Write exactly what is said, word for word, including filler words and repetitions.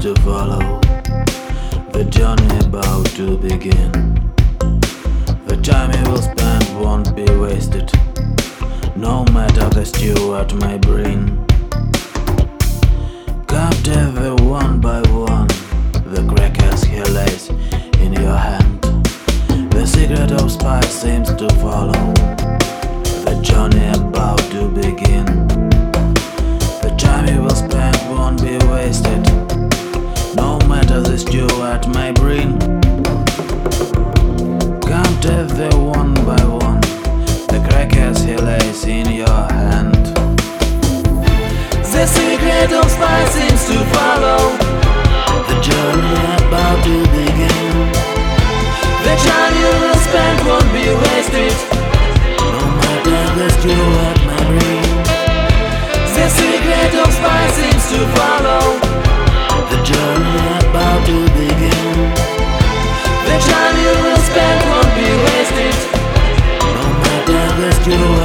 to follow. The journey about to begin. The time you will spend won't be wasted, no matter the stew at my brain. Captive one by one, the crackers he lays in your hand. The secret of spice seems to follow. The journey about to begin. The time you will spend won't be wasted, no matter the stew at my brain. Captive the one by one, the crackers he lays in your hand. The secret of spice seems to follow. The journey about to begin. The time you will spend won't be wasted, no matter the stew at my brain. The secret of spice seems to follow. The journey about to begin. The time you will spend won't be wasted, no matter the stew